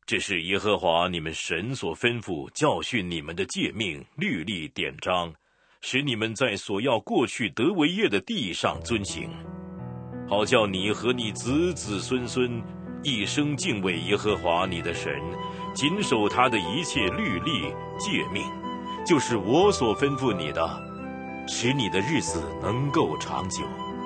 这是耶和华你们神所吩咐教训你们的诫命、律例、典章，使你们在所要过去得为业的地上遵行，好叫你和你子子孙孙一生敬畏耶和华你的神，谨守他的一切律例诫命，就是我所吩咐你的，使你的日子能够长久。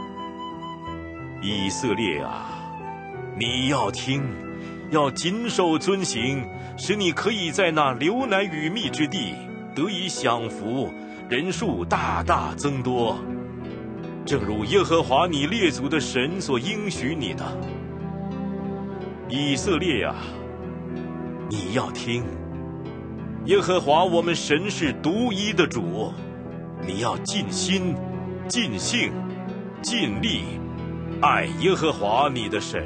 以色列啊，你要听，要谨守遵行，使你可以在那流奶与蜜之地得以享福，人数大大增多，正如耶和华你列祖的神所应许你的。以色列啊，你要听，耶和华我们神是独一的主，你要尽心、尽性、尽力爱耶和华你的神。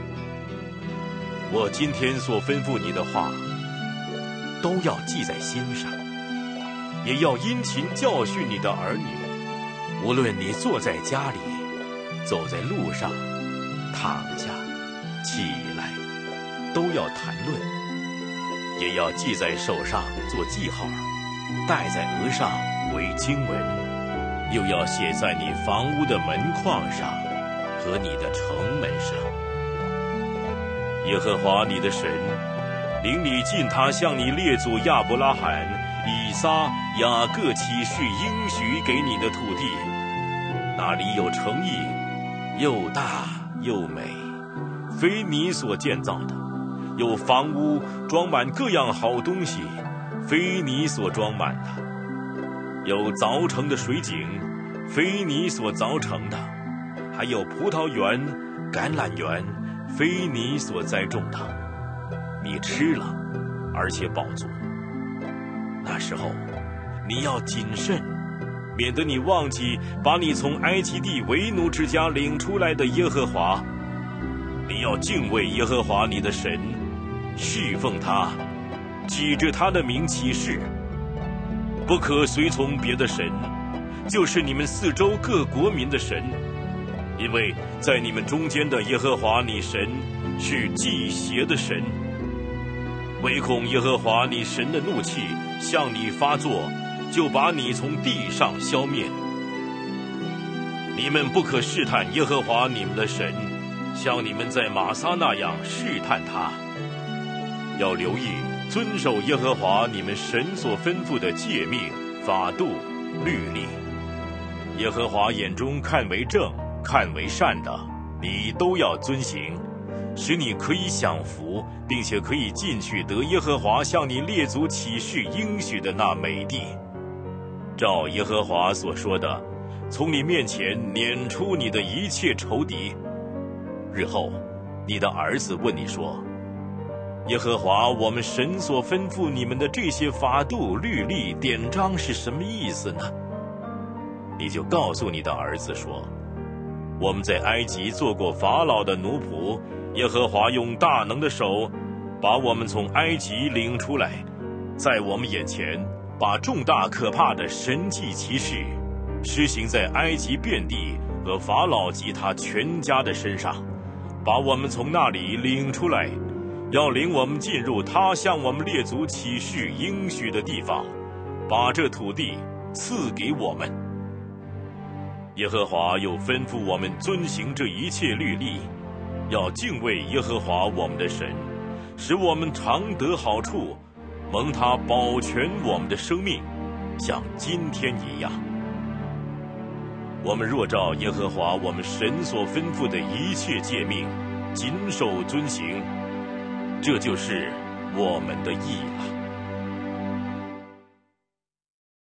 我今天所吩咐你的话，都要记在心上，也要殷勤教训你的儿女。无论你坐在家里，走在路上，躺下，起来，都要谈论，也要记在手上做记号，戴在额上为经文，又要写在你房屋的门框上和你的城门上。耶和华你的神领你进他向你列祖亚伯拉罕、以撒、雅各起誓应许给你的土地，那里有城邑，又大又美，非你所建造的；有房屋装满各样好东西，非你所装满的；有凿成的水井，非你所凿成的；还有葡萄园、橄榄园，非你所栽种的。你吃了，而且饱足。那时候，你要谨慎，免得你忘记把你从埃及地为奴之家领出来的耶和华。你要敬畏耶和华你的神，侍奉他，指着他的名起誓，不可随从别的神，就是你们四周各国民的神，因为在你们中间的耶和华你神是忌邪的神。唯恐耶和华你神的怒气向你发作，就把你从地上消灭。你们不可试探耶和华你们的神，像你们在玛撒那样试探他。要留意遵守耶和华你们神所吩咐的诫命、法度、律例。耶和华眼中看为正、看为善的，你都要遵行，使你可以享福，并且可以进去得耶和华向你列祖起誓应许的那美地。照耶和华所说的，从你面前撵出你的一切仇敌。日后，你的儿子问你说：耶和华我们神所吩咐你们的这些法度、律例、典章是什么意思呢？你就告诉你的儿子说：我们在埃及做过法老的奴仆，耶和华用大能的手把我们从埃及领出来，在我们眼前把重大可怕的神迹奇事施行在埃及遍地和法老及他全家的身上，把我们从那里领出来，要领我们进入他向我们列祖起誓应许的地方，把这土地赐给我们。耶和华又吩咐我们遵行这一切律例，要敬畏耶和华我们的神，使我们常得好处，蒙他保全我们的生命，像今天一样。我们若照耶和华我们神所吩咐的一切诫命，谨守遵行，这就是我们的义了。